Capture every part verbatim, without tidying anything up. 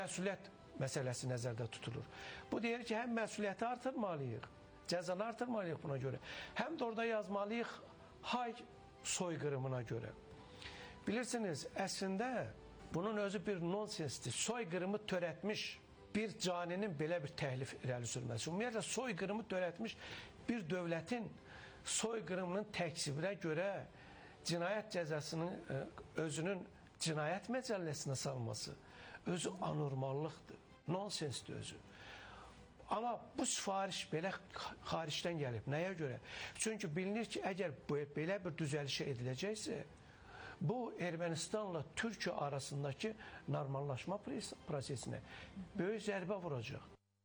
Məsuliyyət məsələsi nəzərdə tutulur. Bu deyir ki, həm məsuliyyəti artırmalıyıq, cəzanı artırmalıyıq buna görə. Həm də orada yazmalıyıq hay soyqırımına görə. Bilirsiniz, əslində bunun özü bir nonsensdir. Soyqırımı törətmiş bir caninin belə bir təhlif irəli sürməsi. Ümumiyyətlə, soyqırımı törətmiş bir dövlətin soyqırımının təksibinə görə cinayət cəzasının özünün cinayət məcəlləsinə salması özü anormallıqdır, nonsensdir özü. Amma bu sifariş belə xaricdən gəlib. Nəyə görə? Çünki bilinir ki, əgər belə bir düzəlişə ediləcəksə, bu Ermənistanla Türkiyə arasındakı normallaşma prosesinə böyük zərbə vuracaq.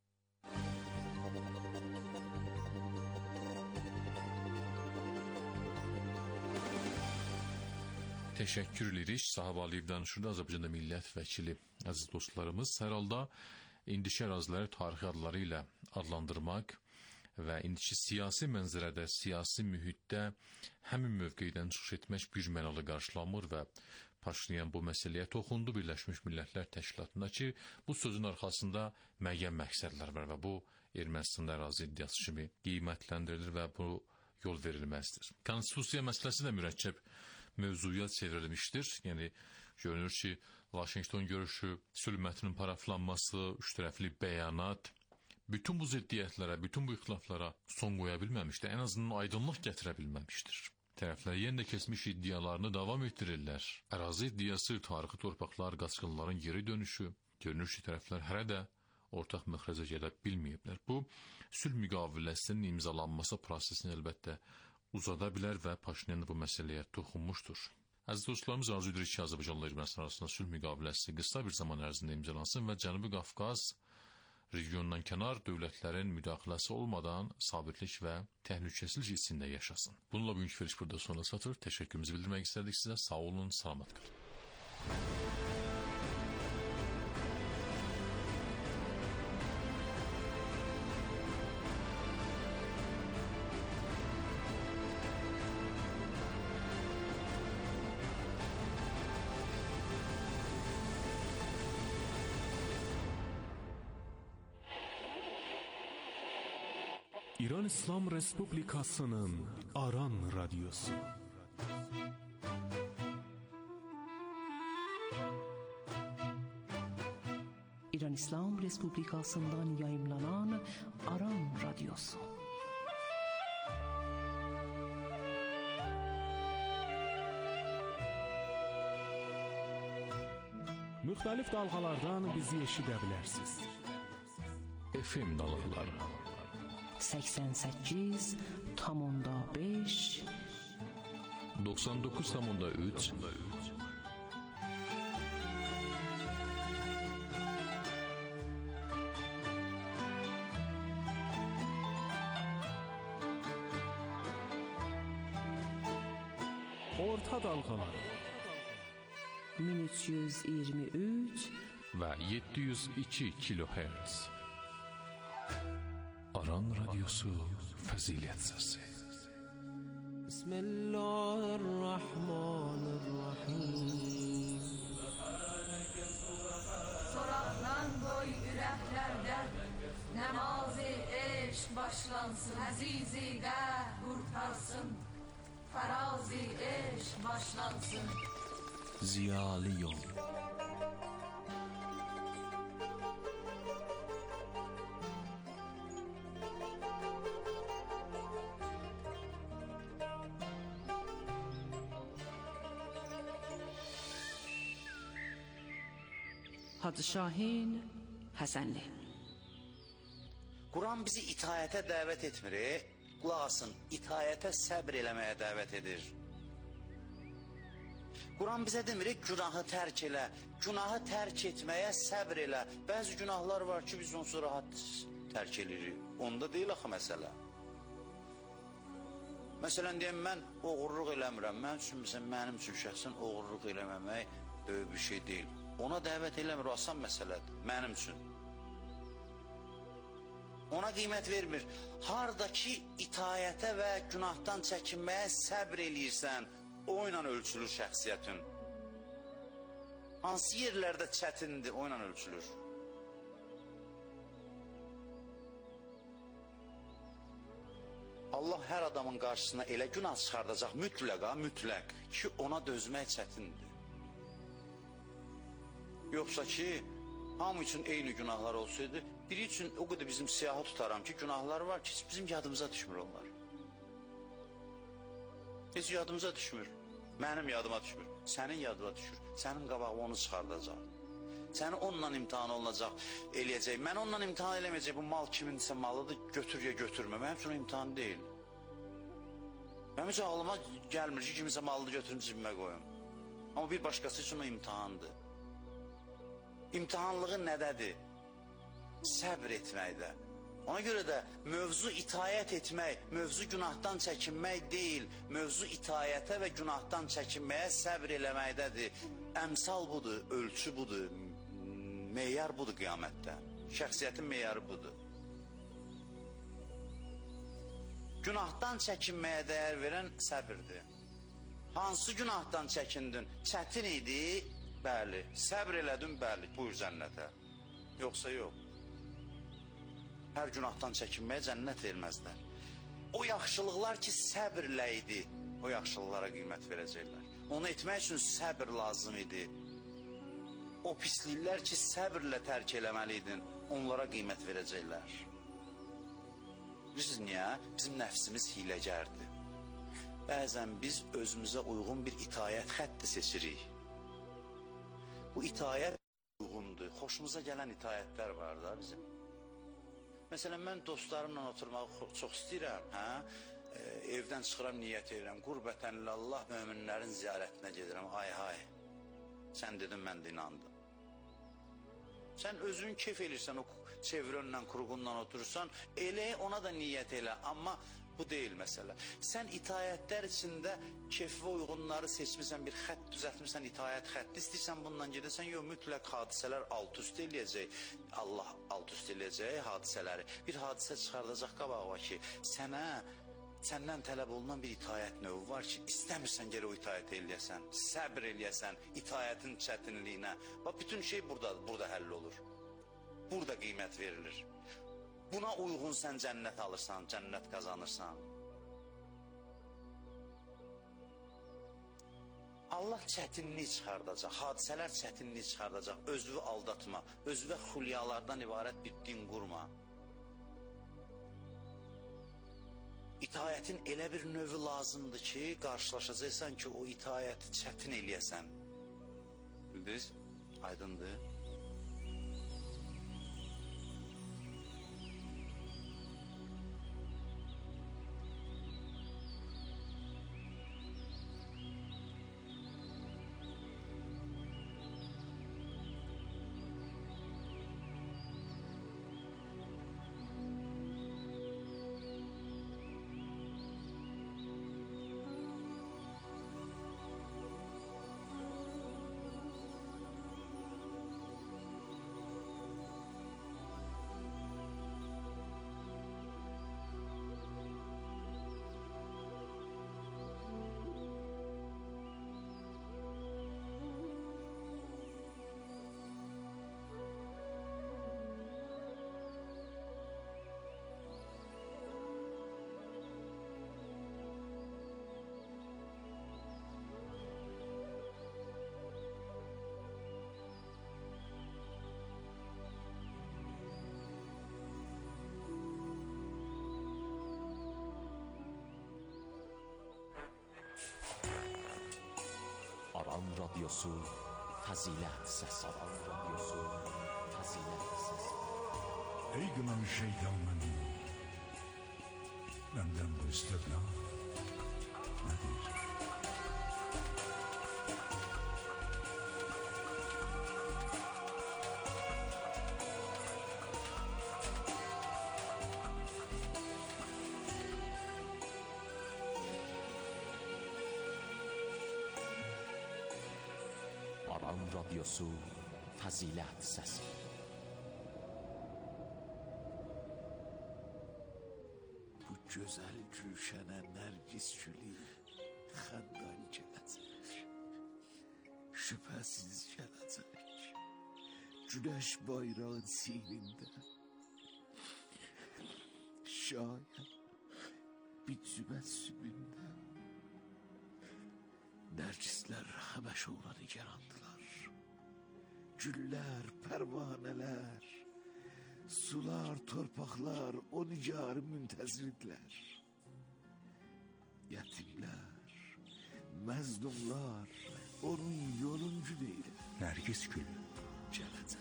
Təşəkkür edirik. Sahib Aliyev danışırdı. Azərbaycanda millət vəkili əziz dostlarımız. Hər halda indiki əraziləri tarixi adları ilə adlandırmaq və indiki siyasi mənzərədə, siyasi mühitdə həmin mövqeydən çıxış etmək bir mənalı qarşılanmır və Paşinyan bu məsələyə toxundu Birləşmiş Millətlər Təşkilatında ki, bu sözün arxasında müəyyən məqsədlər var və bu Ermənistan ərazi iddiası kimi qiymətləndirilir və bu yol verilməzdir. Konstitusiya məsələsi də mürəkkəb mövzuya çevrilmişdir. Yəni, görünür ki, Vaşinqton görüşü, sülh mətninin paraflanması, üçtərəfli bəyanat, bütün bu ziddiyyətlərə, bütün bu ixtilaflara son qoya bilməmişdir. Ən azından aydınlıq gətirə bilməmişdir. Tərəflər yenə də keçmiş iddialarını davam etdirirlər. Ərazi iddiası, tarixi torpaqlar, qaçqınların geri dönüşü, görünür ki, tərəflər hələ də ortaq məxrəcə gələ bilməyiblər. Bu, sülh müqaviləsinin imzalanması prosesini əlbəttə uzada bilər və Paşinyan bu məsələyə toxunmuşdur. Əziz dostlarımız, arzu edirik ki, Azərbaycanla Ermənistan arasında sülh müqaviləsi qısa bir zaman ərzində imzalansın və Cənubi Qafqaz regionundan kənar dövlətlərin müdaxiləsi olmadan sabitlik və təhlükəsizlik içində yaşasın. Bununla bugünkü veriş burada sona çatır. Təşəkkürümüzü bildirmək istədik sizə. Sağ olun, salamat qalın. İran İslam Respublikasının Aran Radyosu. İran İslam Respublikasından yayımlanan Aran Radyosu. Müxtəlif dalğalardan bizi eşidə bilərsiniz. F M dalğaları səksən səkkiz tam onda beş doxsan doqquz tam onda üç Orta dalğaları min üç yüz iyirmi üç və yeddi yüz iki kilohertz. Aran Radyosu Fəzilət Səsi. Bismillahirrahmanirrahim. Soraqdan qoy ürəklərdə Nəmazi eşq başlansın. Əzizi qəh qurtarsın. Farazi eşq başlansın. Ziyalı yol. Hacı Şahin Həsənli. Quran bizi itayətə dəvət etmir, qulaq asın, itayətə səbr eləməyə dəvət edir. Quran bizə demir, günahı tərk elə, günahı tərk etməyə səbr elə. Bəzi günahlar var ki, biz onsuz rahat tərk edirik. Onda deyil axı məsələ. Məsələn, deyəm, mən oğurluq eləmirəm. Mən üçün, məsələn, mənim üçün şəxsən oğurluq eləməmək böyük bir şey deyil. Ona dəvət eləmir, asan məsələdir, mənim üçün. Ona qiymət vermir. Hardakı itayətə və günahdan çəkinməyə səbr eləyirsən, o ilə ölçülür şəxsiyyətin. Hansı yerlərdə çətindir, o ilə ölçülür. Allah hər adamın qarşısına elə günah çıxardacaq mütləqa, mütləq ki, ona dözmək çətindir. Yoxsa ki, hamı üçün eyni günahlar olsaydı, biri üçün o qədər bizim siyahı tutaram ki, günahlar var ki, bizim yadımıza düşmür onlar. Heç yadımıza düşmür. Mənim yadıma düşmür. Sənin yadıma düşür. Sənin qabağı onu çıxardacaq. Səni onunla imtihan olunacaq, eləyəcək. Mən onunla imtihan eləməyəcək. Bu mal kiminsə malıdır, götür ya götürmə. Mənim üçün imtihan deyil. Mənim üçün ağlıma gəlmir ki, kiminsə malını götürüm cibimə qoyum. Amma bir başqası üçün o imtihandır. İmtihanlığı nədədir? Səbr etməkdə. Ona görə də mövzu itayət etmək, mövzu günahdan çəkinmək deyil, mövzu itayətə və günahdan çəkinməyə səbr eləməkdədir. Əmsal budur, ölçü budur, meyar budur qiyamətdə. Şəxsiyyətin meyarı budur. Günahdan çəkinməyə dəyər verən səbirdir. Hansı günahdan çəkindin? Çətin idi, bəli. Səbr elədin, bəli. Buyur cənnətə. Yoxsa yox. Hər günahdan çəkinməyə cənnət verməzlər. O yaxşılıqlar ki, səbirlə idi, o yaxşılıqlara qiymət verəcəklər. Onu etmək üçün səbir lazım idi. O pisliklər ki, səbirlə tərk eləməliydin, onlara qiymət verəcəklər. Bilirsiniz niyə? Bizim nəfsimiz hiləgərdir. Bəzən biz özümüzə uyğun bir itayət xətti seçirik. Bu itayət uyğundur. Xoşumuza gələn itayətlər var da bizim. Məsələn, mən dostlarımla oturmağı çox istəyirəm, hə? E, evdən çıxıram, niyyət edirəm, qurbətənillallah möminlərin ziyarətinə gedirəm, ay hay. Sən dedin, mən də inandım. Sən özün keyf elirsən, o çevrönlə, kuruğunla oturursan, elə ona da niyyət elə, amma bu deyil məsələ. Sən itayətlər içində keyfə uyğunları seçmirsən, bir xətt düzəltmirsən, itayət xətti istəyirsən, bundan gedəsən, yox, mütləq hadisələr alt üst eləyəcək, Allah alt üst eləyəcək hadisələri. Bir hadisə çıxardacaq qabağa ki, sənə, səndən tələb olunan bir itayət növü var ki, istəmirsən geri o itayət eləyəsən, səbr eləyəsən, itayətin çətinliyinə. Bax, bütün şey burada, burada həll olur. Burada qiymət verilir. Buna uyğun sən cənnət alırsan, cənnət qazanırsan. Allah çətinlik çıxardacaq, hadisələr çətinlik çıxardacaq, özünü aldatma, özünə xülyalardan ibarət bir din qurma. İtayətin elə bir növü lazımdır ki, qarşılaşacaqsan ki, o itayəti çətin eləyəsən. Bildiniz? Aydındır. Aran radyosu fəzilət səsi. Aran radyosu fəzilət səsi. Ey günahı şeytanın, benden bu istirna nedir? Aran radyosu fəzilət səsi. Bu güzel gülşene nergis gülü xəndal gələcək. Şübhəsiz gələcək. Güneş bayrağın sinində. Şayət bir cübət sübündə Nərgislər Həbəş oğlanı yarandılar. Güllər, pərvanələr, sular, torpaqlar o nigarı müntəzirdirlər. Yetimlər, məzdumlar onun yoluncu deyil. Nərgiz gül gələcək.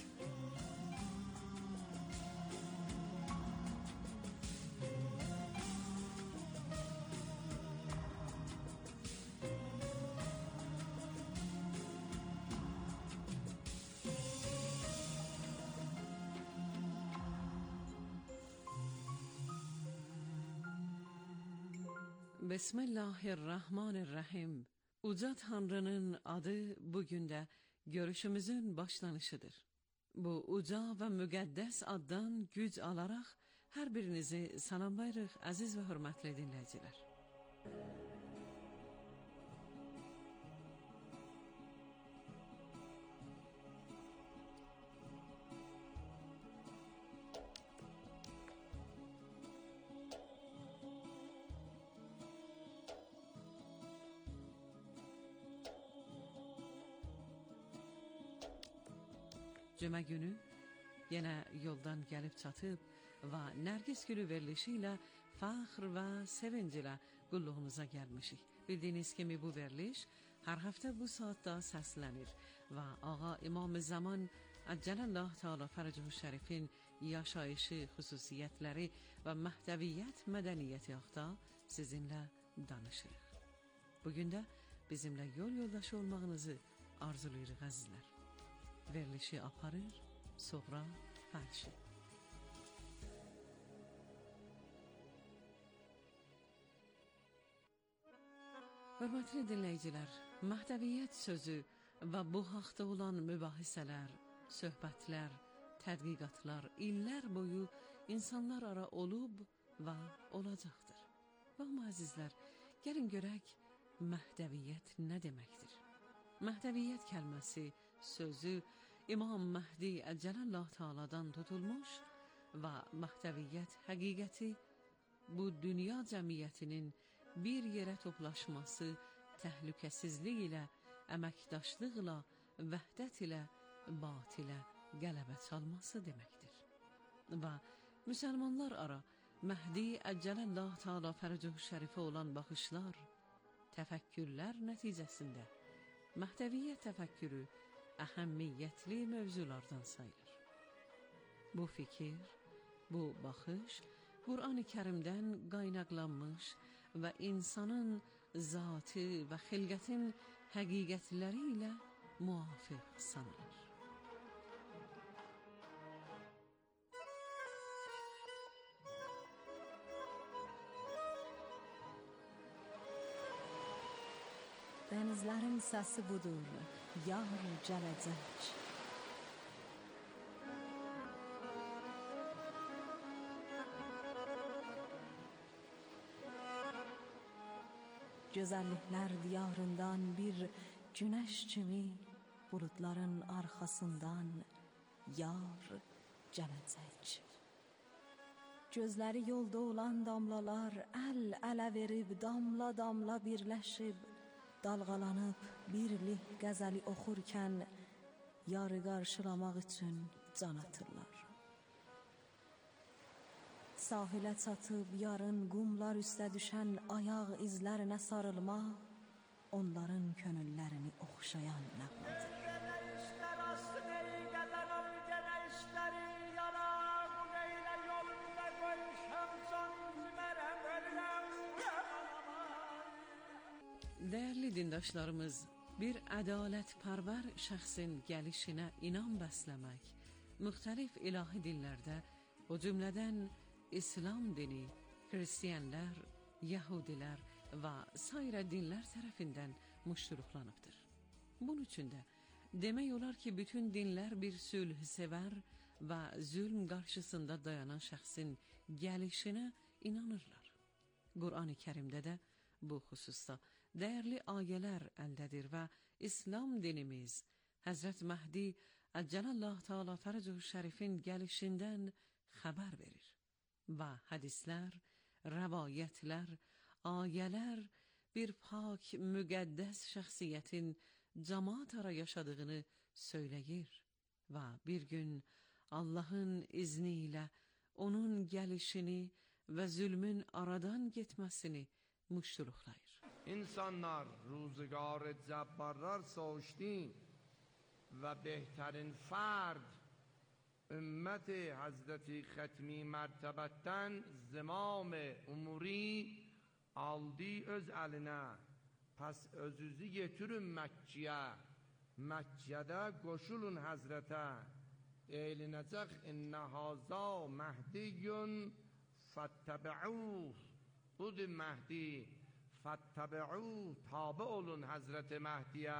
Bismillahirrahmanirrahim. Uca Tanrı'nın adı bugün de görüşümüzün başlanışıdır. Bu uca ve müqəddəs addan güc alarak her birinizi salamlayırıq aziz ve hürmetli dinleyiciler. Cümə günü yenə yoldan gəlib çatıb və Nərgiz gülü verilişi ilə fəxr və sevinc ilə qulluğunuza gəlmişik. Bildiyiniz kimi bu veriliş hər həftə bu saatda səslənir və Ağa İmam-ı Zaman Əccələllah Teala Fərəcuhu Şərifin yaşayışı, xüsusiyyətləri və məhdəviyyət mədəniyyəti haqda sizinlə danışırıq. Bugün də bizimlə yol yoldaşı olmağınızı arzulayırıq əzizlər. Verilişi aparır, sonra fəlşi. Hörmətli dinləyicilər, məhdəviyyət sözü və bu haqda olan mübahisələr, söhbətlər, tədqiqatlar illər boyu insanlar ara olub və olacaqdır. Və amma əzizlər, gəlin görək məhdəviyyət nə deməkdir? Məhdəviyyət kəlməsi, sözü İmam Məhdi Əccələllah Teala'dan tutulmuş və məhdəviyyət həqiqəti bu dünya cəmiyyətinin bir yerə toplaşması, təhlükəsizlik ilə, əməkdaşlıqla, vəhdət ilə, batilə qələbə çalması deməkdir. Və müsəlmanlar ara Məhdi Əccələllah Teala Fərəcuhu Şərifə olan baxışlar, təfəkkürlər nəticəsində məhdəviyyət təfəkkürü əhəmmiyyətli mövzulardan sayılır. Bu fikir, bu baxış Qur'an-ı Kərimdən qaynaqlanmış və insanın zatı və xilqətin həqiqətləri ilə muvafiq sanılır. Denizlerin sesi budur, yar gelecek. Güzellikler diyarından bir güneş kimi bulutların arkasından yar gelecek. Gözleri yolda olan damlalar el ele verip damla damla birleşip dalgalanıp birlik qəzəli oxurkən yarı qarşılamaq üçün can atırlar. Sahilə çatıb yarın qumlar üstə düşən ayaq izlərinə sarılmaq onların könüllərini oxşayan nəğmədir. Değerli dindaşlarımız, bir ədalətpərvər şəxsin gəlişinə inam bəsləmək, müxtəlif ilahi dillərdə, o cümlədən İslam dini, Hristiyanlar, Yahudilər və sairə dinlər tərəfindən müştürüklanıbdır. Bunun üçün də demək olar ki, bütün dinlər bir sülh sevər və zülm qarşısında dayanan şəxsin gəlişinə inanırlar. Qur'an-ı Kərimdə də bu xüsusda dəyərli ayələr əldədir və İslam dinimiz Həzrət Məhdi Əccələllah Teala Fərəcuhu Şərifin gəlişindən xəbər verir və hədislər rəvayətlər, ayələr bir pak, müqəddəs şəxsiyyətin cəmaat ara yaşadığını söyləyir və bir gün Allahın izni ilə onun gəlişini və zülmün aradan getməsini muştuluqlayır. İnsanlar روزگار جبار سوشتین و بهترین فرد امت حضرت ختمی مرتبتن زمام اموری aldı öz əlinə, pəs özünüzü getirin Məkkiyə, Məkkədə qoşulun həzrətə, eylinəcək innə haza məhdiyyun fəttəbi'uh, budur Məhdi, fəttəbi'uh, tabi olun həzrət Məhdiyə.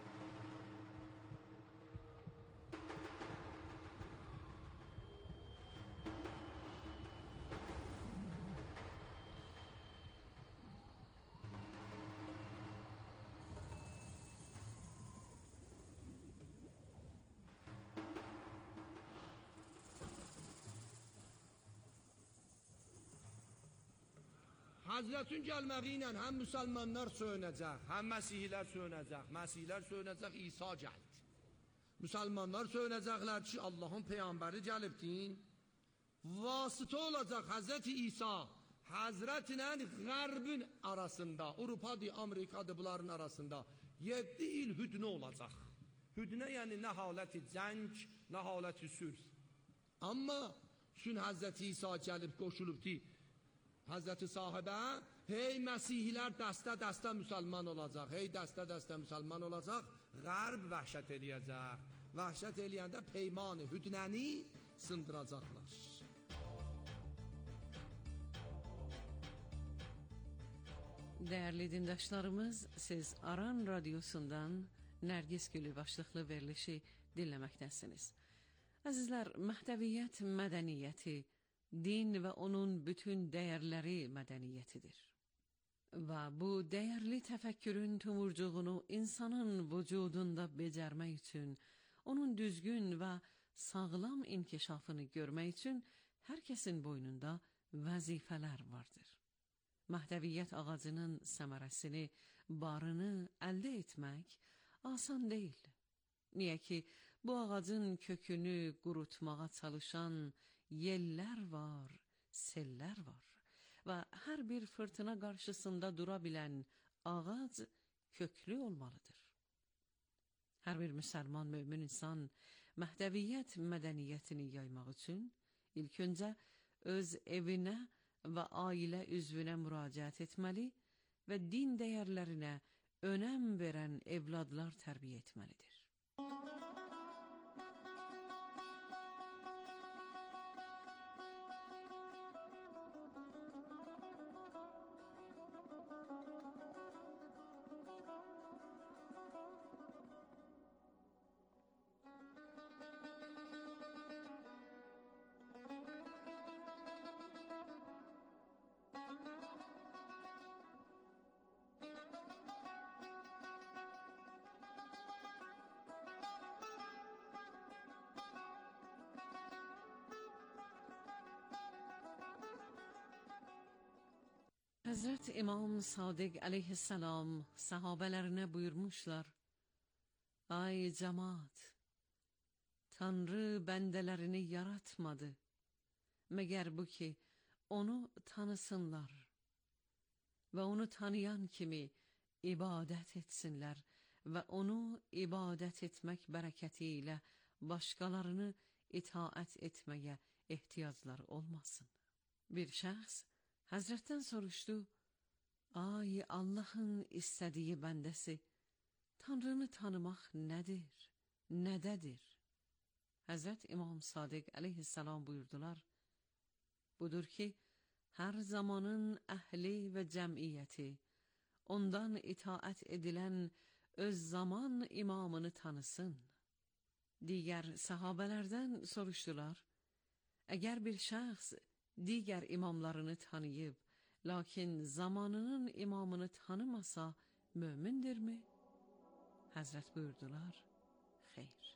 Hazretin gəlməyi ilə həm müsəlmanlar söyünəcək, həm məsihlər söyünəcək. Məsihlər söyünəcək, İsa gəldi. Müsəlmanlar söyünəcəklər ki, Allahın peyğəmbəri gəlibdin. Vasitə olacaq Hazreti İsa, Hazretlə Qərbin arasında, Avropadır, Amerikadır, bunların arasında yeddi il hüdnə olacaq. Hüdnə yəni nə haləti cəng, nə haləti sülh. Amma çün Hazreti İsa gəlib qoşulubdi Hazreti sahibə, hey Məsihlər dəstə-dəstə müsəlman olacaq, hey dəstə-dəstə müsəlman olacaq, Qərb vəhşət eləyəcək. Vəhşət eləyəndə peymanı, hüdnəni sındıracaqlar. Değerli dindaşlarımız, siz Aran Radyosu'ndan Nərgiz Gülü başlıqlı verilişi dinləməkdəsiniz. Əzizlər, məhdəviyyət mədəniyyəti, din və onun bütün dəyərləri mədəniyyətidir. Və bu dəyərli təfəkkürün tumurcuğunu insanın vücudunda becərmək üçün, onun düzgün və sağlam inkişafını görmək üçün hər kəsin boynunda vəzifələr vardır. Məhdəviyyət ağacının səmərəsini, barını əldə etmək asan deyil. Niyə ki, bu ağacın kökünü qurutmağa çalışan yellər var, sellər var və hər bir fırtına qarşısında dura bilən ağac köklü olmalıdır. Hər bir müsəlman, mömin insan məhdəviyyət mədəniyyətini yaymaq üçün ilk öncə öz evinə və ailə üzvünə müraciət etməli və din dəyərlərinə önəm verən evladlar tərbiyə etməlidir. Hazret İmam Sadiq aleyhisselam sahabelerine buyurmuşlar: Ay cemaat, Tanrı bəndələrini yaratmadı, məgər bu ki, onu tanısınlar və onu tanıyan kimi ibadət etsinlər və onu ibadət etmək bərəkəti ilə başqalarını itaət etməyə ehtiyacları olmasın. Bir şəxs Həzrətdən soruşdu: Ay Allahın istədiyi bəndəsi, Tanrını tanımaq nədir, nədədir? Həzrət İmam Sadiq aleyhisselam buyurdular: Budur ki, hər zamanın əhli və cəmiyyəti ondan itaət edilən öz zaman imamını tanısın. Digər sahabələrdən soruşdular: Əgər bir şəxs digər imamlarını tanıyıb, lakin zamanının imamını tanımasa mömindirmi? Həzrət buyurdular: Xeyr.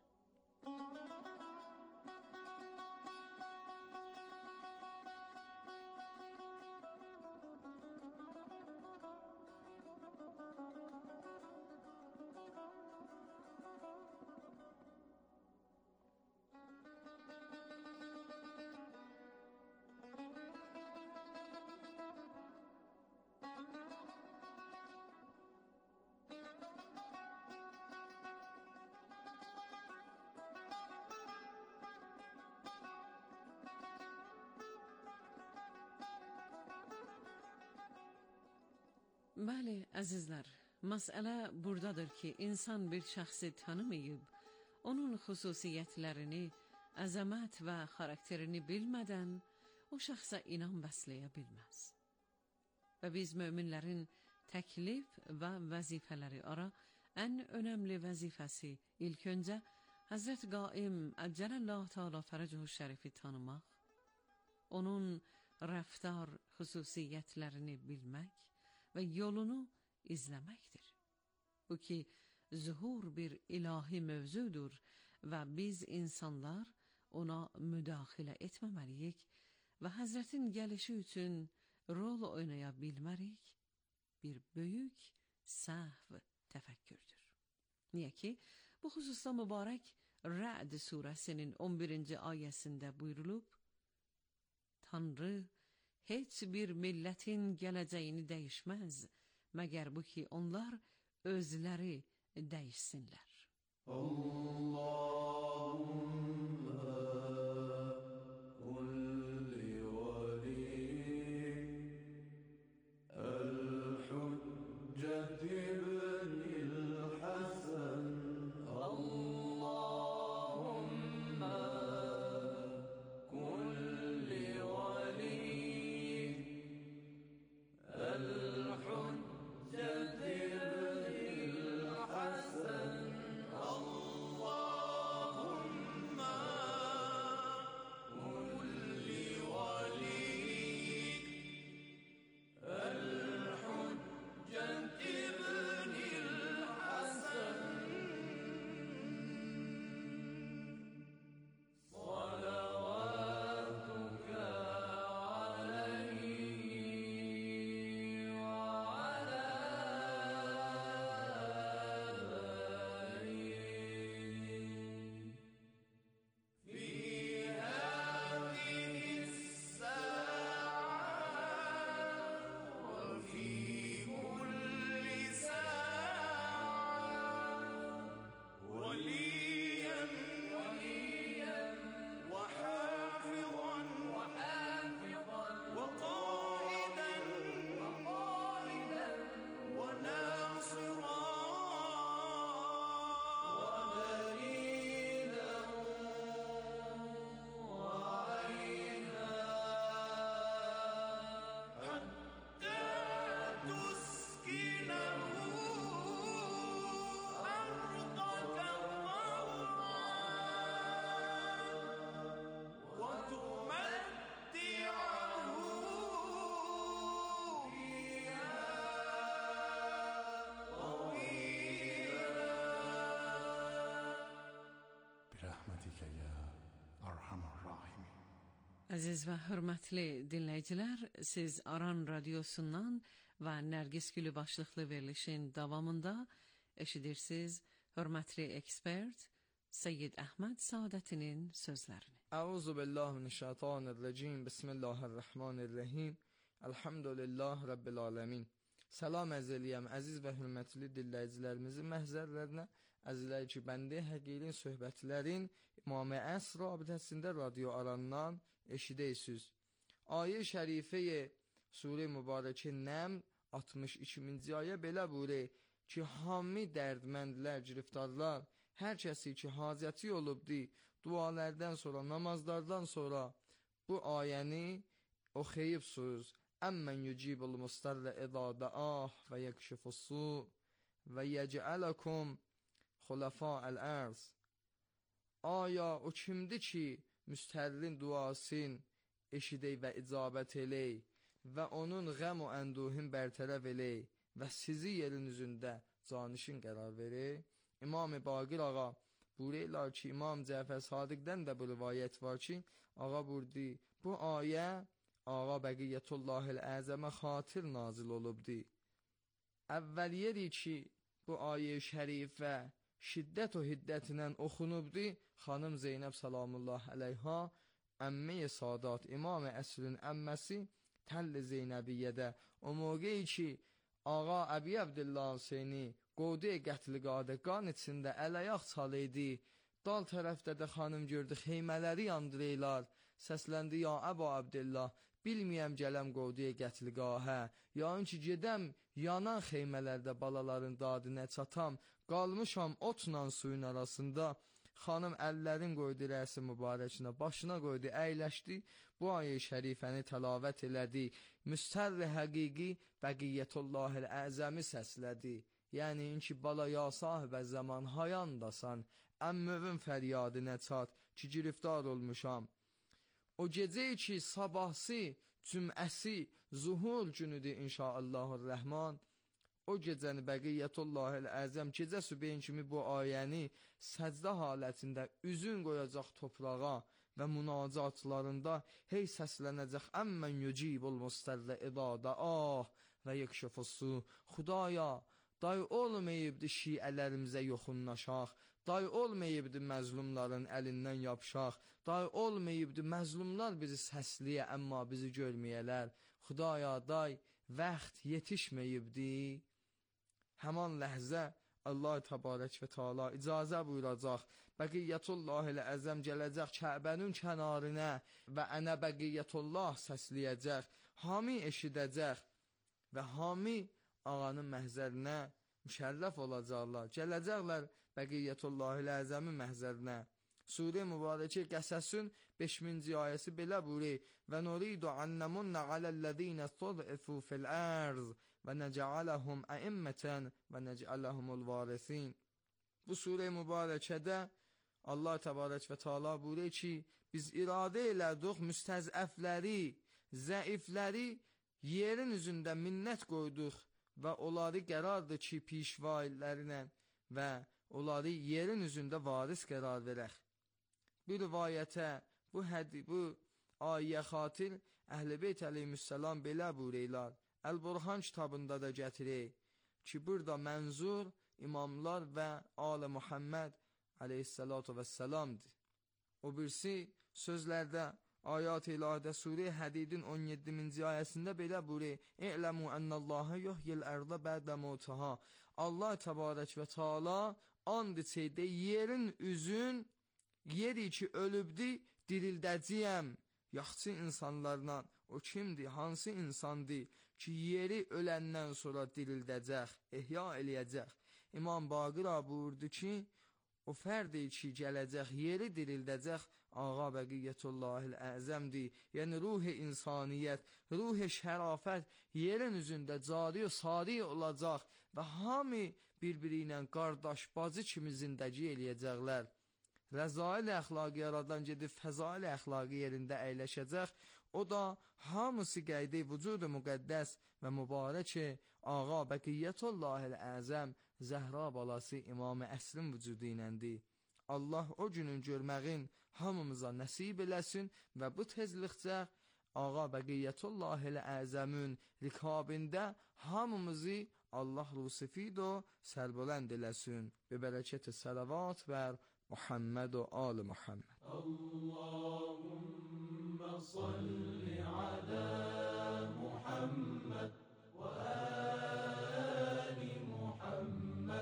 Bəli, əzizlər, məsələ buradadır ki, insan bir şəxsi tanımayıb, onun xüsusiyyətlərini, əzəmət və xarakterini bilmədən o şəxsə inam bəsləyə bilməz. Və biz möminlərin təklif və vəzifələri ara ən önəmli vəzifəsi ilk öncə Həzrət Qaim Əccələllahu Teala Fərəcuhu Şərifi tanımaq, onun rəftar xüsusiyyətlərini bilmək və yolunu izləməkdir. Bu ki, zuhur bir ilahi mövzudur və biz insanlar ona müdaxilə etməməliyik və Həzrətin gəlişi üçün rol oynaya bilmərik, bir böyük səhv təfəkkürdür. Niyə ki, bu xüsusda mübarək Rə'd surəsinin on birinci ayəsində buyurulub, Tanrı heç bir millətin gələcəyini dəyişməz, məgər bu ki, onlar özləri dəyişsinlər. Əziz və hörmətli dinləyicilər, siz Aran Radiosundan və Nərgiz Gülü başlıqlı verilişin davamında eşidirsiniz hörmətli ekspert Seyyid Əhməd Saadətinin sözlərini. Əuzu billahi mineşşeytanirracim. Bismillahirrahmanirrahim. Elhamdülillah Rabbil aləmin. Salam əz eləyəm əziz və hörmətli dinləyicilərimizin məhzərlərinə. Əzizlər ki, bəndə həqiqin söhbətlərin İmam-ı Əsr rabitəsində Radio Arandan eşidəysiniz. Ayə şərifəyə Surə Mübarəkə Nəml altmış ikinci ayə belə buyurur ki, hamı dərdməndlər, giriftarlar, hər kəsi ki, hacəti olubdi, dualərdən sonra, namazlardan sonra bu ayəni oxuyubsuz. Əmmən yücibul mustarlə ədə dəah və yəkşifussu və yəcələkum xulafa'əl ərz. Aya o kimdir ki, müstərrin duasın eşidək və icabət elək və onun qəm o ənduhin bərtərəf elək və sizi yerin üzündə canişin qərar verək. İmam-ı Baqir ağa buyururlar ki, İmam Cəfər Sadiqdən də bu rivayət var ki, ağa buyurdu, bu ayə ağa Bəqiyyətullahil Əzəmə xatir nazil olubdi. Əvvəl yeri ki, bu ayə şərifə şiddət o hiddətindən oxunubdi, xanım Zeynəb salamullah əleyha, əmmi-i Sadat, İmam-ı Əsrin əmməsi Təll-i Zeynəbiyyədə o mövqeyi ki, ağa Əbi Əbdillah Hüseyni qodu qətliqadə qan içində əl-ayaq çalıydı, dal tərəfdə də xanım gördü, xeymələri yandırıylar, səsləndi, ya Əba Əbdillah, bilməyəm gələm qodu qətliqahə, ya ki gedəm Yanan xeymələrdə balaların dadinə çatam, qalmışam otla suyun arasında. Xanım əllərin qoydu rəsi mübarəkinə, başına qoydu, əyləşdi, bu ayə-i şərifəni təlavət elədi. Müstərri həqiqi bəqiyyətullahil əzəmi səslədi. Yəni inki bala ya sahibə zaman hayandasan, əmmövün fəryadinə çat ki giriftar olmuşam. O gecə ki sabahsı, cüməsi, zuhur günüdür inşaallahur-rəhman. O gecəni bəqiyyətullahil əzəm gecə sübeyin kimi bu ayəni səcdə halətində üzün qoyacaq toprağa və münacatlarında hey səslənəcək əmmən yücibul mustərlə idada ah və yekşəfussu. Xudaya, day olmayıbdı şiələrimizə yoxunlaşaq, day olmayıbdı məzlumların əlindən yapışaq, day olmayıbdı məzlumlar bizi səsliyə, əmma bizi görməyələr. Xudaya, day vaxt yetişməyibdi. Həman ləhzə Allah təbarək və teala icazə buyuracaq. Bəqiyyətullahil əzəm gələcək Kəbənin kənarına və ənə bəqiyyətullah səsləyəcək. Hami eşidəcək və hami ağanın məhzərinə müşərrəf olacaqlar. Gələcəklər bəqiyyətullahil əzəmin məhzərinə. Surə Mübarəkə Qəsəsün beş minci ayəsi belə buyurur: "Və nuridu annamunna aləllezina istud'ifu fil arz və nec'alahum a'immatan və nec'alahumul varisin." Bu surə Mübarəkədə Allah təbarək və teala buyurur ki, biz iradə elədik müstəzəfləri, zəifləri yerin üzündə minnət qoyduq və onları qərardır ki, pişvailərinə və onları yerin üzündə varis qərar verək. Bu rivayətə, bu hədi, bu ayə xatir Əhl-i Beyt əleyhissalam belə buyururlar. Əl-Burhan kitabında da gətirir ki, burada mənzur imamlar və Al-i Muhammed aleyhissalatu vesselamdır. O birisi sözlərdə ayat-ı ilahidə Surə Hədidin on yeddinci ayəsində belə buyurur: "İ'ləmu ennallâhe yuhyil ərdə bə'də mevtiha." Allah təbarək və teala and içəydə yerin üzün yeri ki ölübdi dirildəcəyəm. Yaxşı insanlarla o kimdir, hansı insandır ki yeri öləndən sonra dirildəcək, ehya eləyəcək. İmam Baqir buyurdu ki, o fərdir ki gələcək, yeri dirildəcək ağa bəqiyyətullahil əzəmdir. Yəni ruh-i insaniyyət, ruh-i şərafət yerin üzündə cari və sari olacaq və hamı bir-biri ilə qardaş, bacı kimi zindəgi eləyəcəklər. Rəzail əxlaqı yaradan gedib fəzail əxlaqı yerində əyləşəcək. O da hamısı qaydı vücudu müqəddəs və mübarək ağa bəqiyyətullahil əzəm Zəhra balası İmam-ı Əsrin vücudu iləndir. Allah o günün görməğin hamımıza nəsib eləsin və bu tezlikcə ağa bəqiyyətullahil əzəmin rikabində hamımızı Allah rusifid o sərbələnd eləsin. Bi bərəkət-i salavat və Muhammed و آل محمد. اللهم صل على محمد وآل محمد.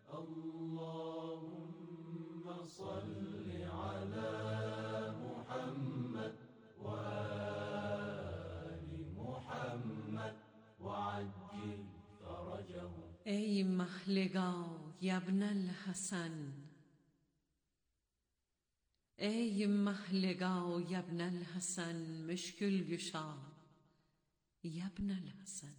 اللهم صل على محمد وآل محمد وعجل فرجه. ای محلگا یبن الحسن، ای محلگا یبن الحسن، مشکل گشا یبن الحسن.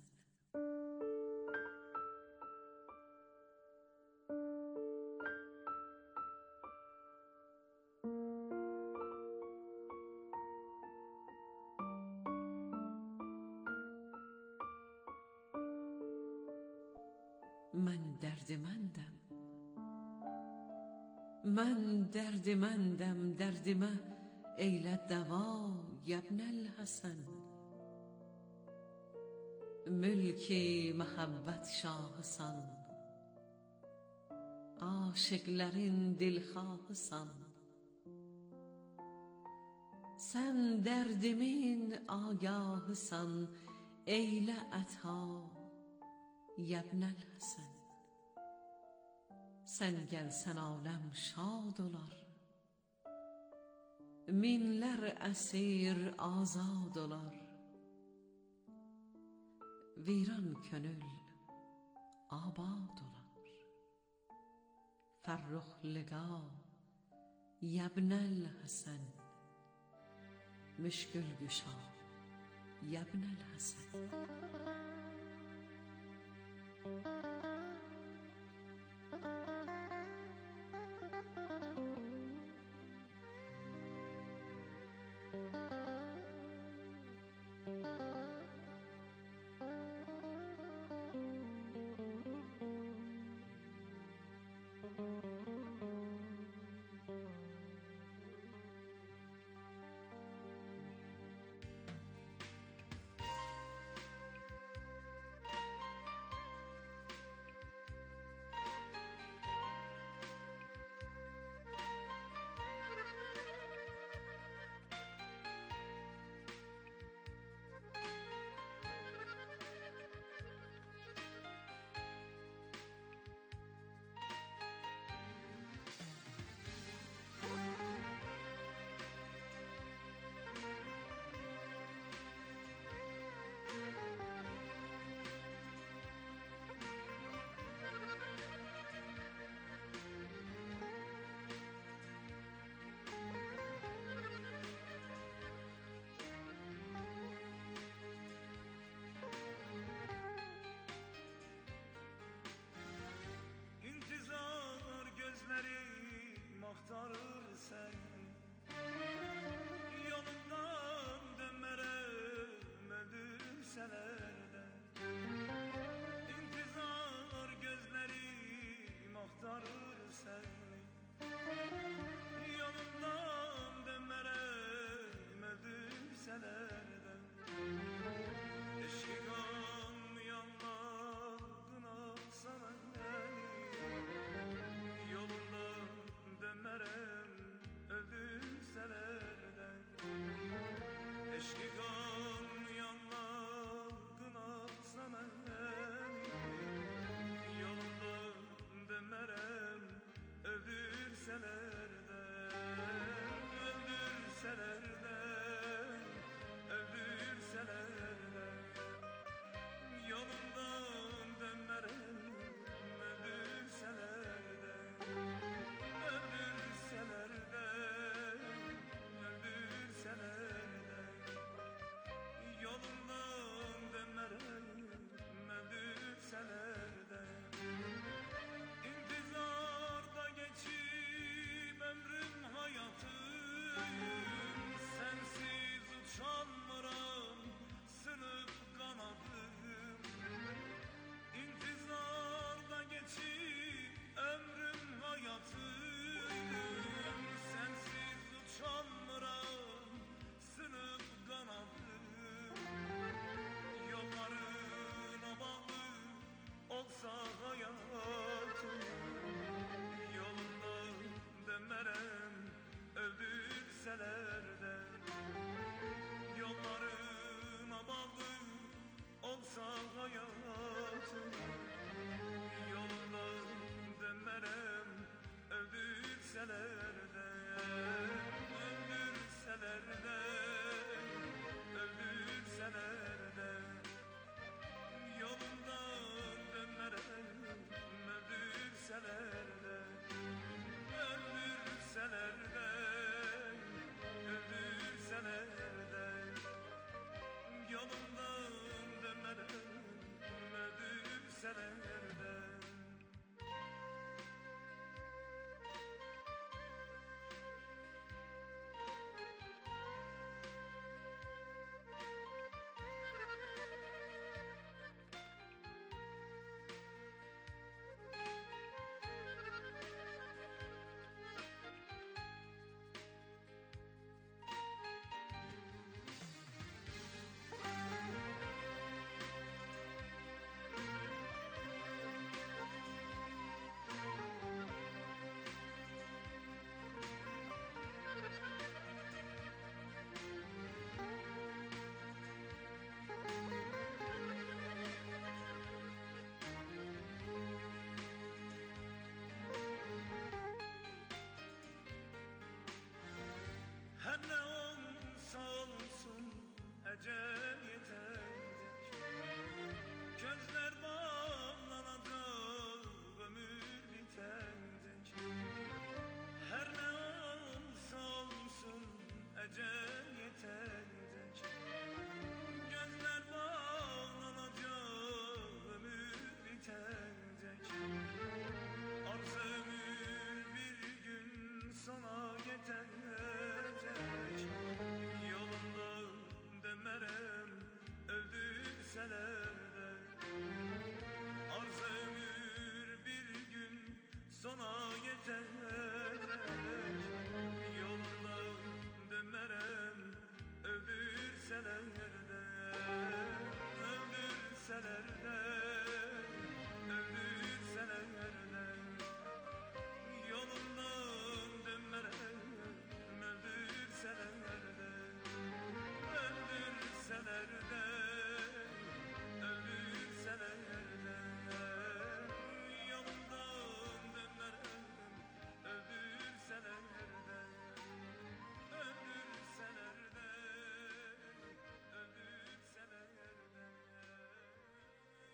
من دردمندم، من دردمندم، دردمه ایل دوا یبن الحسن. ملکی محبت şahısan, aşıkların dilxahısan. Sen derdimin agahısan, eyle ata yebnel Hasan. Sen gelsen alem şad olar, minler esir azad olar. Viran könül آباد olar. فرخ لقا یبن الحسن مشکل گشا یبن الحسن.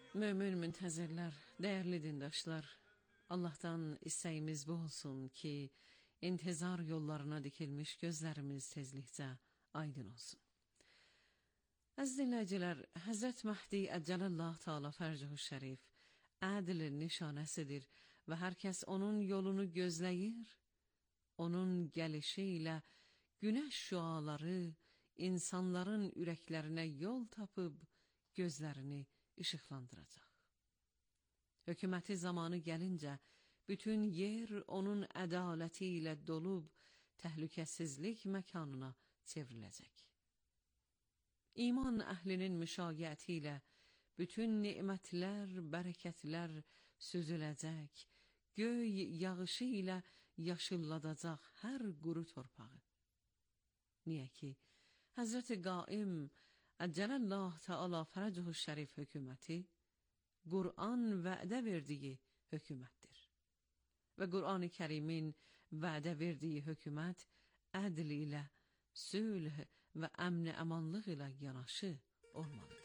Mömin müntəzirlər, dəyərli dindaşlar, Allah'tan istəyimiz bu olsun ki, intizar yollarına dikilmiş gözlərimiz tezliklə aydın olsun. Əziz dinləyicilər, Həzrət Məhdi Əcəlallah Teala Fərcuhu Şərif ədl nişanəsidir və hər kəs onun yolunu gözləyir, onun gəlişi ilə günəş şüaları insanların ürəklərinə yol tapıb gözlərini işıqlandıracaq. Hökuməti zamanı gəlincə, bütün yer onun ədaləti ilə dolub təhlükəsizlik məkanına çevriləcək. İman əhlinin müşayiəti ilə bütün nemətlər, bərəkətlər süzüləcək, göy yağışı ilə yaşılladacaq hər quru torpağı. Niyə ki, Həzrəti Qaim Əcəlallah Teala Fərcuhu Şərif hökuməti Qur'an vədə verdiyi hökumətdir. Və Qur'an-ı Kərimin vədə verdiyi hökumət ədl ilə, sülh və əmn-i əmanlıq ilə yanaşı olmalıdır.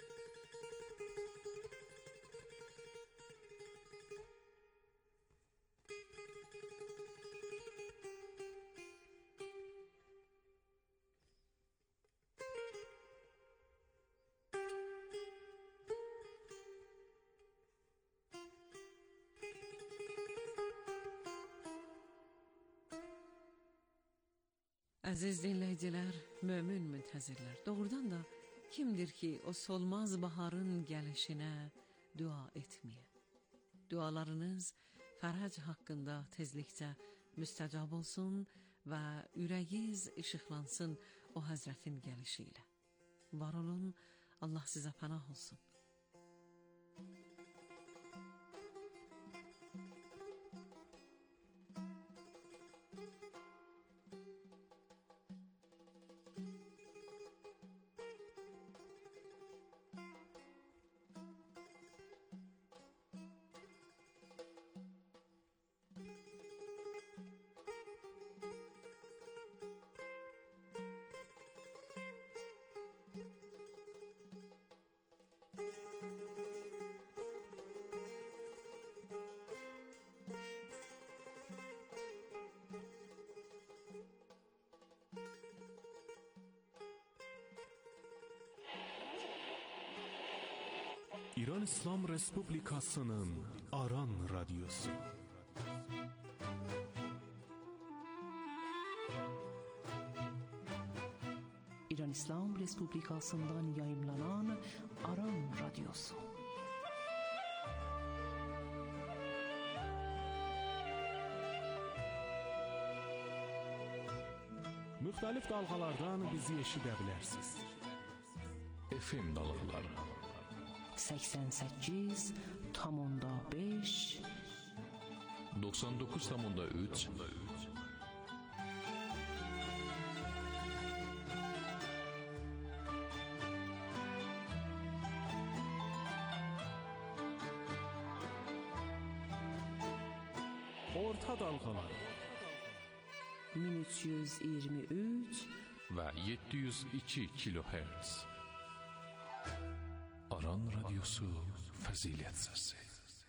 Əziz dinləyicilər, mömin müntəzirlər, doğrudan da kimdir ki, o solmaz baharın gəlişinə dua etməyə? Dualarınız fərəc haqqında tezliklə müstəcab olsun və ürəyiz işıqlansın o Həzrətin gəlişi ilə. Var olun, Allah sizə pənah olsun. İran İslam Respublikasının Aran Radyosu. İran İslam Respublikasından yayımlanan Aran Radyosu. Müxtəlif dalğalardan bizi eşidə bilərsiniz. F M dalğaları səksən səkkiz tam onda beş doxsan doqquz tam onda üç Orta dalğaları min üç yüz iyirmi üç və yeddi yüz iki kilohertz. Aran Radyosu Fəzilət Səsi.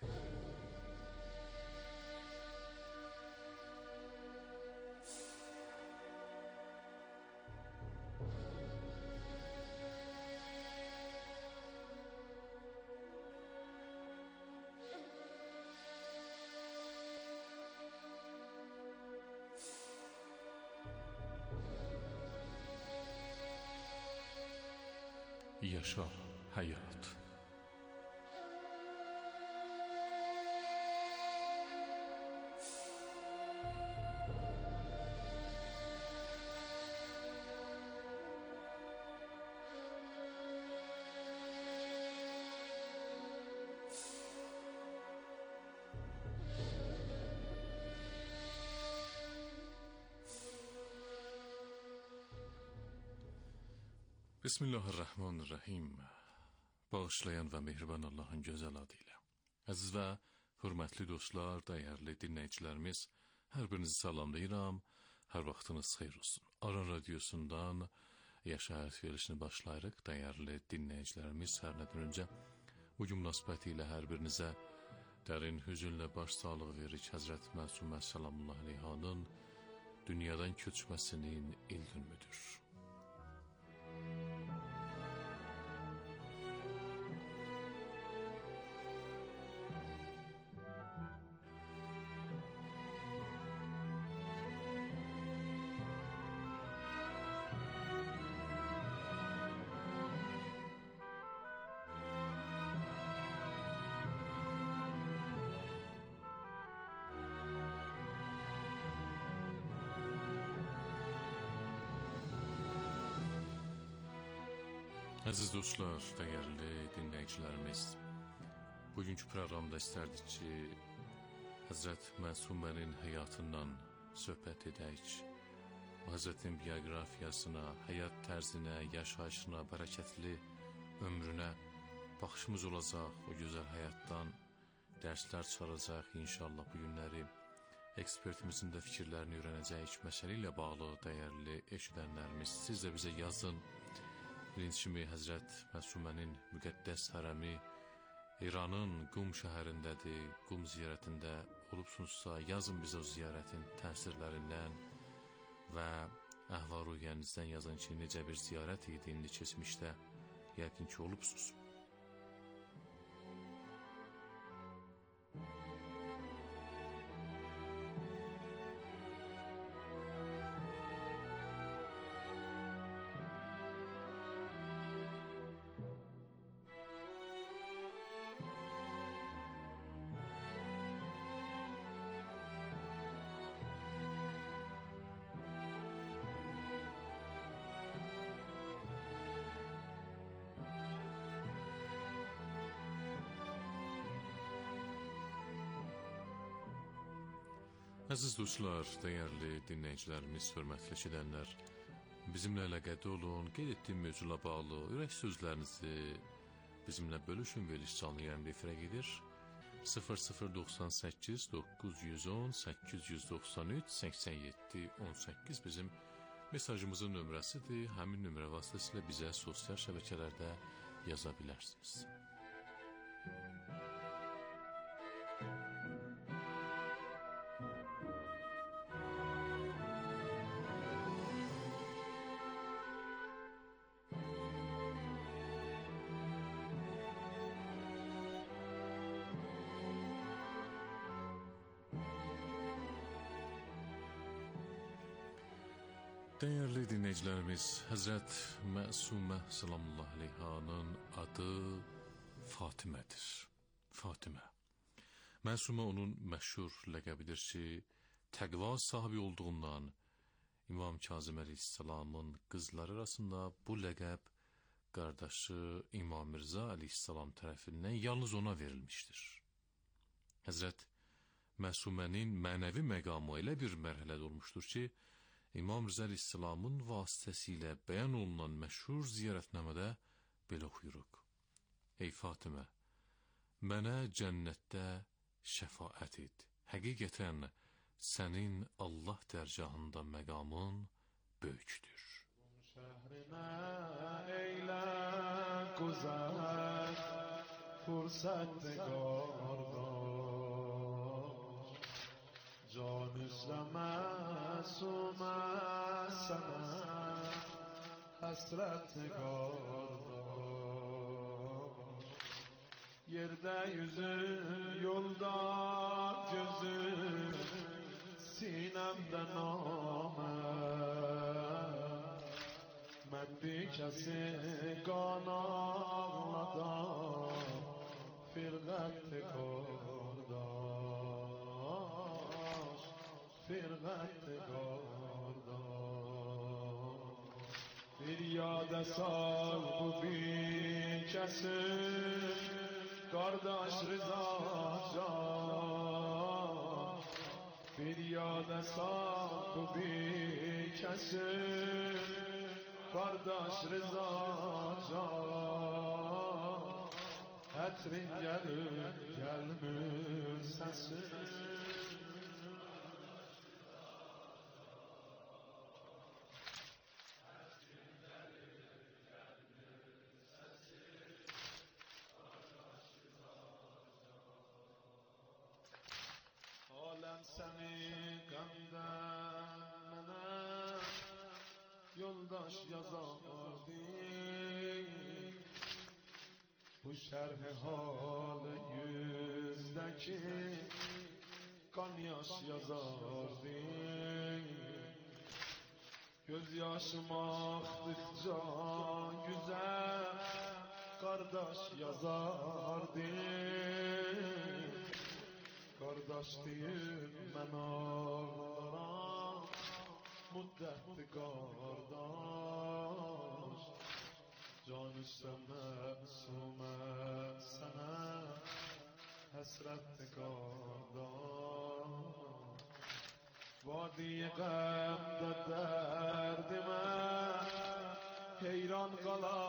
Yaşa həyat. Bismillahirrahmanirrahim. Bağışlayan və mehriban Allahın gözəl adı ilə. Əziz və hörmətli dostlar, dəyərli dinləyicilərimiz, hər birinizi salamlayıram. Hər vaxtınız xeyir olsun. Aran Radyosundan Yaşa həyat verilişini başlayırıq. Dəyərli dinləyicilərimiz, hər nədən öncə Bu gün münasibəti ilə hər birinizə dərin hüzünlə baş sağlığı veririk. Həzrət Məsumə Səlamullah Aleyhanın dünyadan köçməsinin il günüdür. Əziz dostlar, dəyərli dinləyicilərimiz, bugünkü proqramda istərdik ki, Həzrət Məsumənin həyatından söhbət edək. O Həzrətin bioqrafiyasına, həyat tərzinə, yaşayışına, bərəkətli ömrünə baxışımız olacaq. O gözəl həyatdan dərslər çıxaracaq. İnşallah bu günləri ekspertimizin də fikirlərini öyrənəcək. Məsələ ilə bağlı dəyərli eşidənlərimiz, siz də bizə yazın. Birinci kimi Həzrət Məsumənin müqəddəs hərəmi İranın Qum şəhərindədir. Qum ziyarətində olubsunuzsa, yazın bizə o ziyarətin təsirlərindən və əhval-ruhiyyənizdən yazın ki, necə bir ziyarət idi indi keçmişdə, yəqin ki, olubsunuz. Əziz dostlar, dəyərli dinləyicilərimiz, hörmətli eşidənlər, bizimlə əlaqədə olun, qeyd etdiyim mövzula bağlı ürək sözlərinizi bizimlə bölüşün. Veriliş canlı yayımda efirə gedir. sıfır sıfır doxsan səkkiz doqquz yüz on səkkiz yüz doxsan üç səksən yeddi on səkkiz bizim mesajımızın nömrəsidir. Həmin nömrə vasitəsilə bizə sosial şəbəkələrdə yaza bilərsiniz. Dəyərli dinləyicilərimiz, Həzrət Məsumə Səlamullah Aleyhanın adı Fatimədir. Fatimə. Məsumə onun məşhur ləqəbidir ki, təqva sahibi olduğundan İmam Kazım Əleyhisselamın qızları arasında bu ləqəb qardaşı İmam Mirzə Əleyhisselam tərəfindən yalnız ona verilmişdir. Həzrət Məsumənin mənəvi məqamı elə bir mərhələdə olmuşdur ki, İmam Rıza Aleyhisselamın vasitəsilə bəyan olunan məşhur ziyarətnamədə belə oxuyuruq. Ey Fatimə, mənə cənnətdə şəfaət et. Həqiqətən sənin Allah dərgahında məqamın böyükdür. Şəhrinə eylə güzər, fürsət qardaş, can üstəmə Məsumə sənə həsrət qardaş, yerdə yüzün, yolda gözün, sinəmdə namə, mən bir kəsi qan ağladan, firqət qardaş, firqət qardaş, bir yada sal bu bir kəsi, qardaş Rıza can, bir yada sal bu bir kəsi, qardaş Rıza can, ətrin gəlir, gəlmir səsi. yoldaş yazardı. Bu şerh hal yüzdeki kan yaş yazardı. Göz yaşım aktıkça güzel kardeş yazardı. Kardeş deyim ben ağlara müddetli kardeş. Can üstüme sume sana hasretli kardeş. Vadi gamda derdime heyran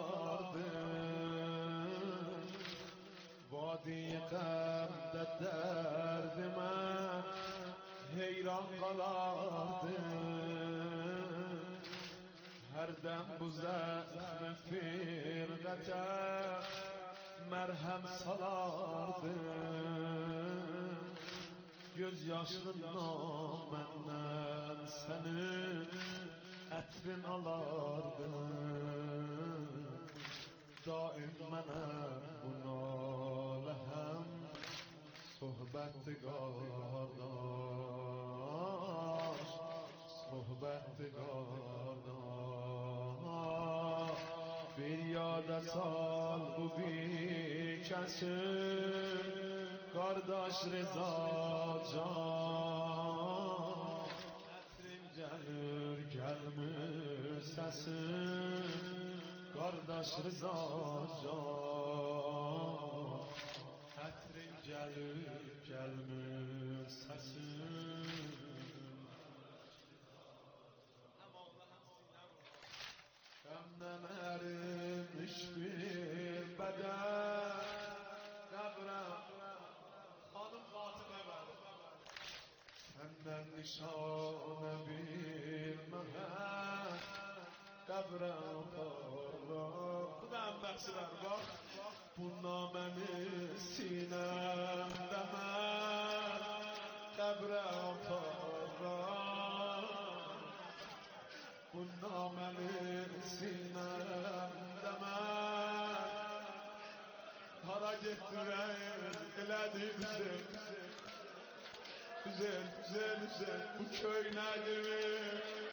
kalardım. Vadi gamda derdime heyran kalardım. Her dem bu zahme firgate merhem salardım. Göz yaşından benden senin etrin alardım. Daim menem bu nalehem sohbeti kardeş, sohbeti kardeş. Bir yada sal bu bir kesin kardeş Reza can. Etrin gelir gelmir sesin kardeş Reza can. Etrin gelir gelmir sesin. Şemden erimiş bir beden kabrem Hanım Fatıma ben senden nişane bir mehem kabrem parlar. Kudam bəxşilər bak bu naməni sinemde mən kabrem parlar. Bu naməni sinemde mən hara getdirəyim elədirsin. Güzel, güzel, güzel bu köy nədir?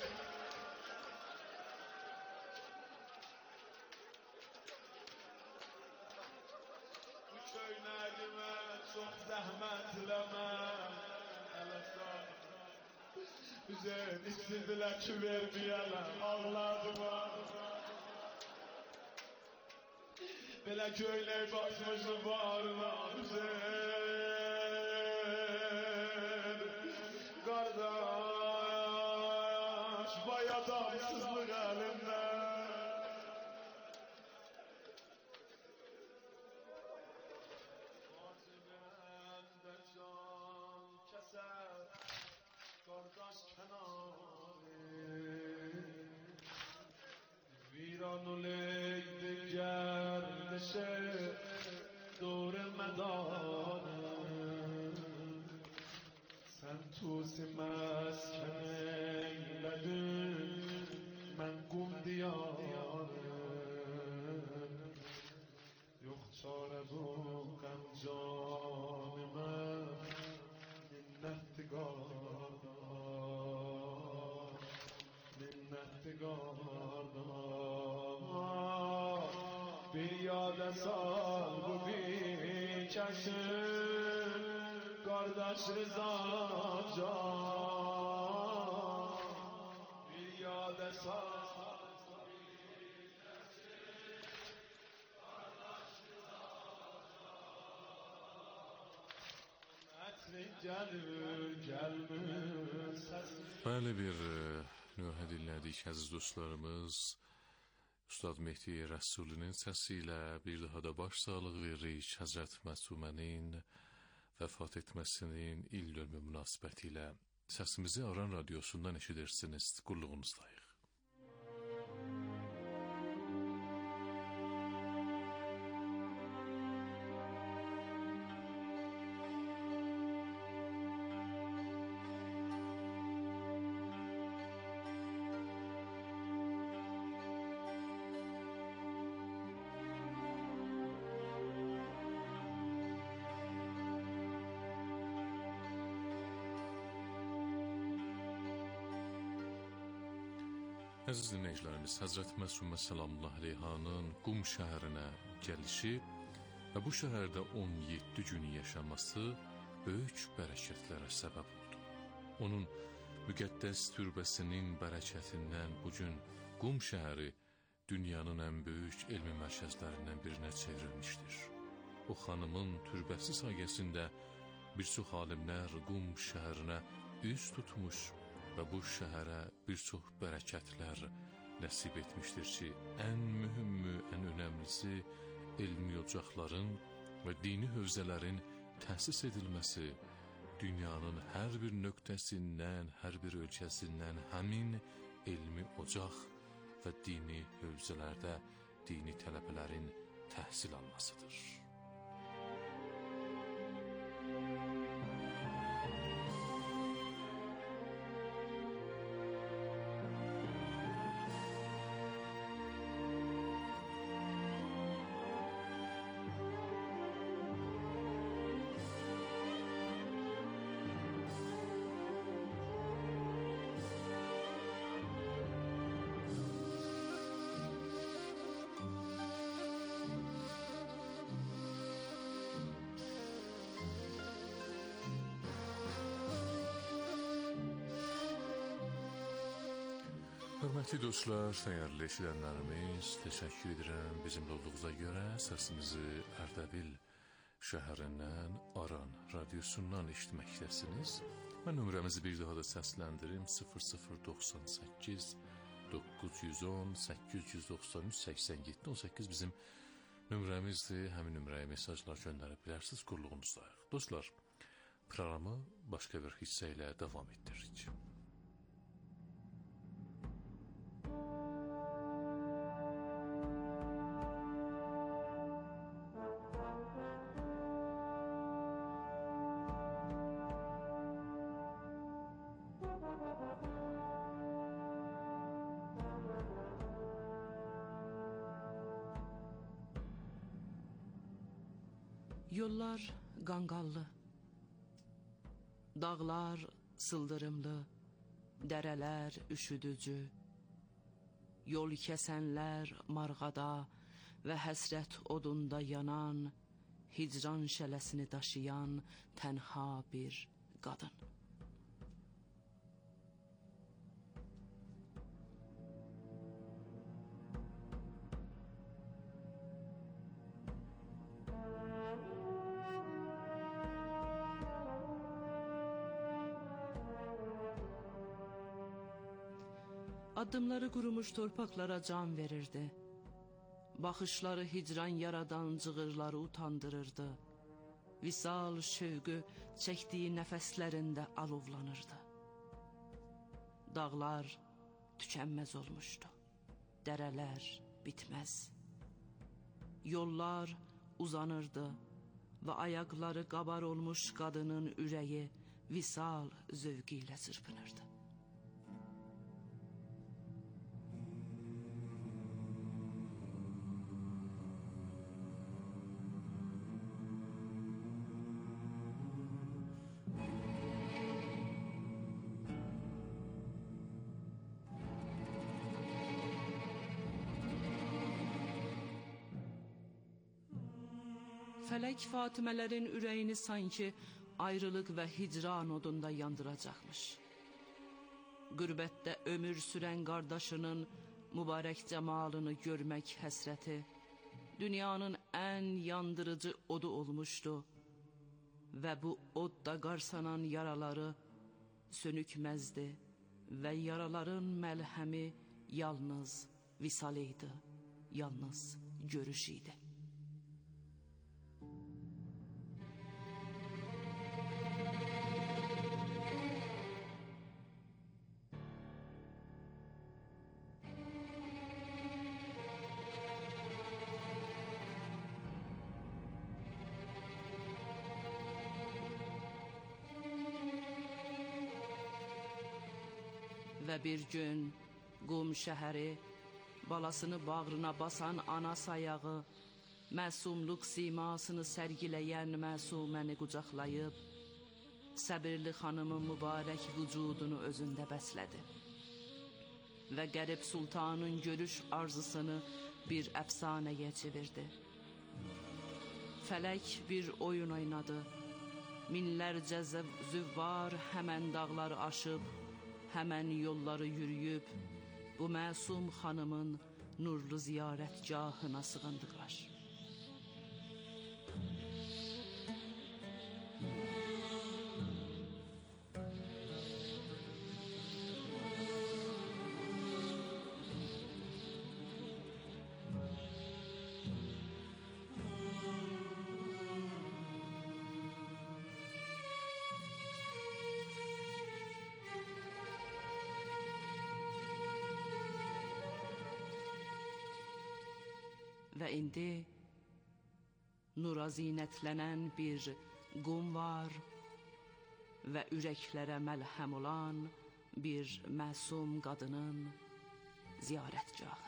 Bu köy nədir? Çox zəhmətləmə. Güzel, istediler ki vermeyeler, ağladılar. Belə köylək basmışım bağrına, güzel. Kardeş, vay adamsızlık elimde. Acilende can keser. Kardeş kenarı Viran uleydi gerdişe Dur medanı Sen tusi mesken eyledin Men kum diyarı Yok çare bu gam canime Minnetli kardeş Minnetli kardeş Bir yada sal bu bir kesin Kardeş Rıza can Bir yada sal Bəli, bir nühə dinlədik əziz dostlarımız. Ustad Mehdi Rəsulinin səsi ilə bir daha da baş sağlıq veririk Həzrət Məsumənin vəfat etməsinin il dönümü münasibəti ilə. Səsimizi Aran Radiosundan eşidirsiniz. Qulluğunuzdayıq. Əziz dinləyicilərimiz, Həzrət Məsumə Səlamullah Reyhanın Qum şəhərinə gəlişi və bu şəhərdə on yeddi gün yaşaması böyük bərəkətlərə səbəb oldu. Onun müqəddəs türbəsinin bərəkətindən bugün Qum şəhəri dünyanın ən böyük elmi mərkəzlərindən birinə çevrilmişdir. O xanımın türbəsi sayəsində bir çox alimlər Qum şəhərinə üz tutmuş və bu şəhərə bir çox bərəkətlər nəsib etmişdir ki, ən mühümü, ən önəmlisi elmi ocaqların və dini hövzələrin təsis edilməsi, dünyanın hər bir nöqtəsindən, hər bir ölkəsindən həmin elmi ocaq və dini hövzələrdə dini tələbələrin təhsil almasıdır. Hörmətli dostlar, dəyərli eşidənlərimiz, təşəkkür edirəm bizimlə olduğunuza görə. Səsimizi Ərdəbil şəhərindən Aran radiosundan eşitməkdəsiniz. Mən nömrəmizi bir daha da səsləndirim: sıfır sıfır doxsan səkkiz doqquz yüz on səkkiz yüz doxsan üç səksən yeddi on səkkiz bizim nömrəmizdir. Həmin nömrəyə mesajlar göndərə bilərsiniz, qulluğunuzdayıq. Dostlar, proqramı başqa bir hissə ilə davam etdiririk. Yollar qanqallı, dağlar sıldırımlı, dərələr üşüdücü, yol kəsənlər marğada və həsrət odunda yanan, hicran şələsini daşıyan tənha bir qadın. Addımları qurumuş torpaqlara can verirdi. Baxışları hicran yaradan cığırları utandırırdı. Visal şövqü çəkdiyi nəfəslərində alovlanırdı. Dağlar tükənməz olmuşdu. Dərələr bitməz. Yollar uzanırdı və ayaqları qabar olmuş qadının ürəyi visal zövqü ilə çırpınırdı. Fələk Fatimələrin ürəyini sanki ayrılıq və hicran odunda yandıracaqmış. Qürbətdə ömür sürən qardaşının mübarək cəmalını görmək həsrəti dünyanın ən yandırıcı odu olmuşdu və bu odda qarsanan yaraları sönükməzdi və yaraların məlhəmi yalnız visal idi, yalnız görüş idi. Və bir gün Qum şəhəri balasını bağrına basan ana sayağı, məsumluq simasını sərgiləyən məsuməni qucaqlayıb, səbirli xanımın mübarək vücudunu özündə bəslədi. və Qərib Sultanın görüş arzusunu bir əfsanəyə çevirdi. Fələk bir oyun oynadı. Minlərcə züvvar həmən dağları aşıb, həmən yolları yürüyüb, bu məsum xanımın nurlu ziyarətgahına sığındılar. Və indi nura zinətlənən bir qum var və ürəklərə məlhəm olan bir məsum qadının ziyarətgahı.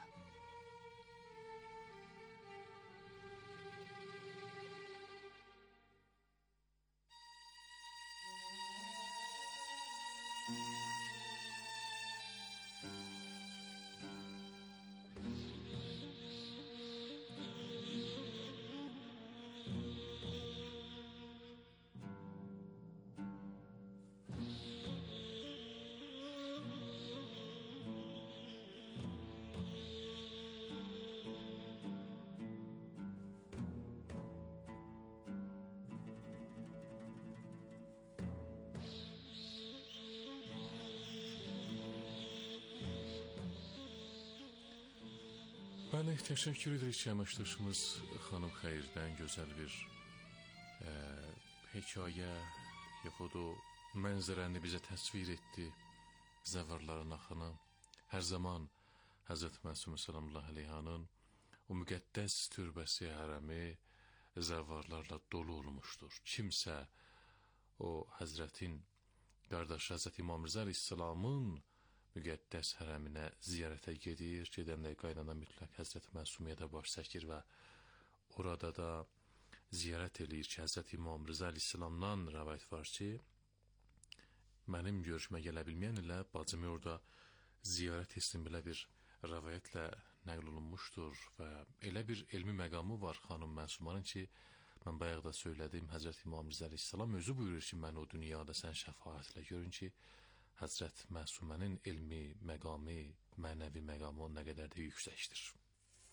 Bəli, təşəkkür edirik ki, əməkdaşımız xanım Xeyirdən gözəl bir e, hekayə yaxud o mənzərəni bizə təsvir etdi. Zəvvarların axını hər zaman Həzrət Məsum sallallahu əleyhanın o müqəddəs türbəsi, hərəmi zəvvarlarla dolu olmuşdur. Kimsə o Həzrətin qardaşı Həzrət İmam Rza əleyhissalamın müqəddəs hərəminə ziyarətə gedir, gedəndə qaynana mütləq Həzrət Məsumiyə də baş çəkir və orada da ziyarət eləyir ki, Həzrət İmam Rza əleyhissalamdan rəvayət var ki, mənim görüşmə gələ bilməyən ilə bacımı orada ziyarət etsin, belə bir rəvayətlə nəql olunmuşdur və elə bir elmi məqamı var xanım Məsumanın ki, mən bayaq da söylədim, Həzrət İmam Rza əleyhissalam özü buyurur ki, mən o dünyada sən şəfaətlə görün ki, Həzrət Məsumənin elmi məqamı, mənəvi məqamı nə qədər də yüksəkdir.